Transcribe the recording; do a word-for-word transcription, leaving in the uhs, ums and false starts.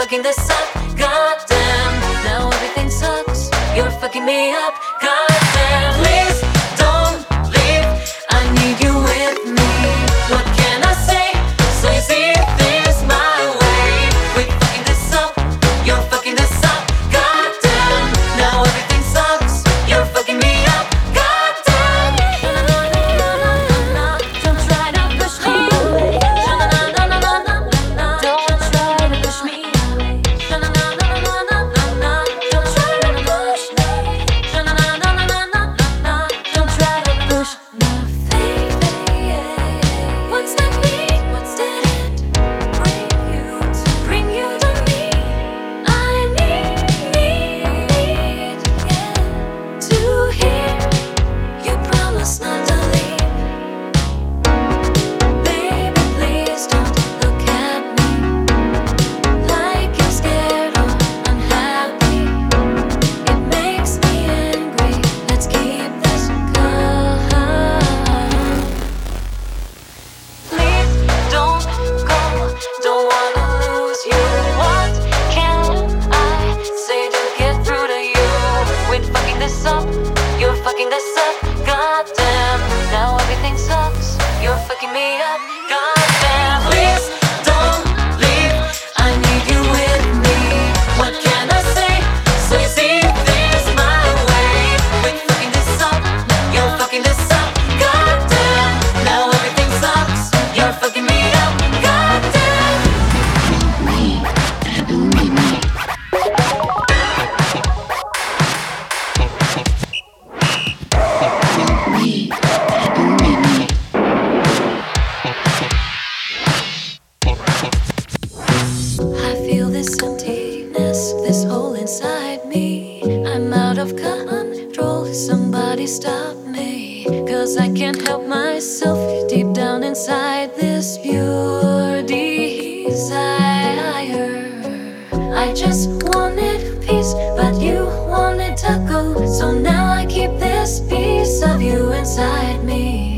fucking this up. Goddamn, now everything sucks. You're fucking me up. Goddamn, please don't leave. I need you with me. What can I say? So you see this my way. We're fucking this up. You're fucking this up. Goddamn, now everything sucks. You're fucking me up. Goddamn. Don't try to push me away. Don't try to push me away. Don't try to push me. Don't try to push my faith. What's that mean? What's that it? Bring you to bring you to me. I need, need, yeah, to hear you promise not to leave. Baby, please don't look at me like you're scared or unhappy. It makes me angry. Let's keep this calm. Please don't go. Don't wanna lose you. What can I say to get through to you? We're fucking this up. You're fucking this up. Goddamn, now everything sucks. You're fucking me up. Goddamn, please don't leave. I need you with me. What can I say? So you see this my way. We're fucking this up. You're fucking this up. Goddamn, now everything sucks. You're fucking me up. Goddamn. I feel this emptiness, this hole inside me. I'm out of control. Somebody stop me. Cause I can't help myself deep down inside this pure desire. I just wanted peace, but you wanted to go. So now I keep this piece of you inside me.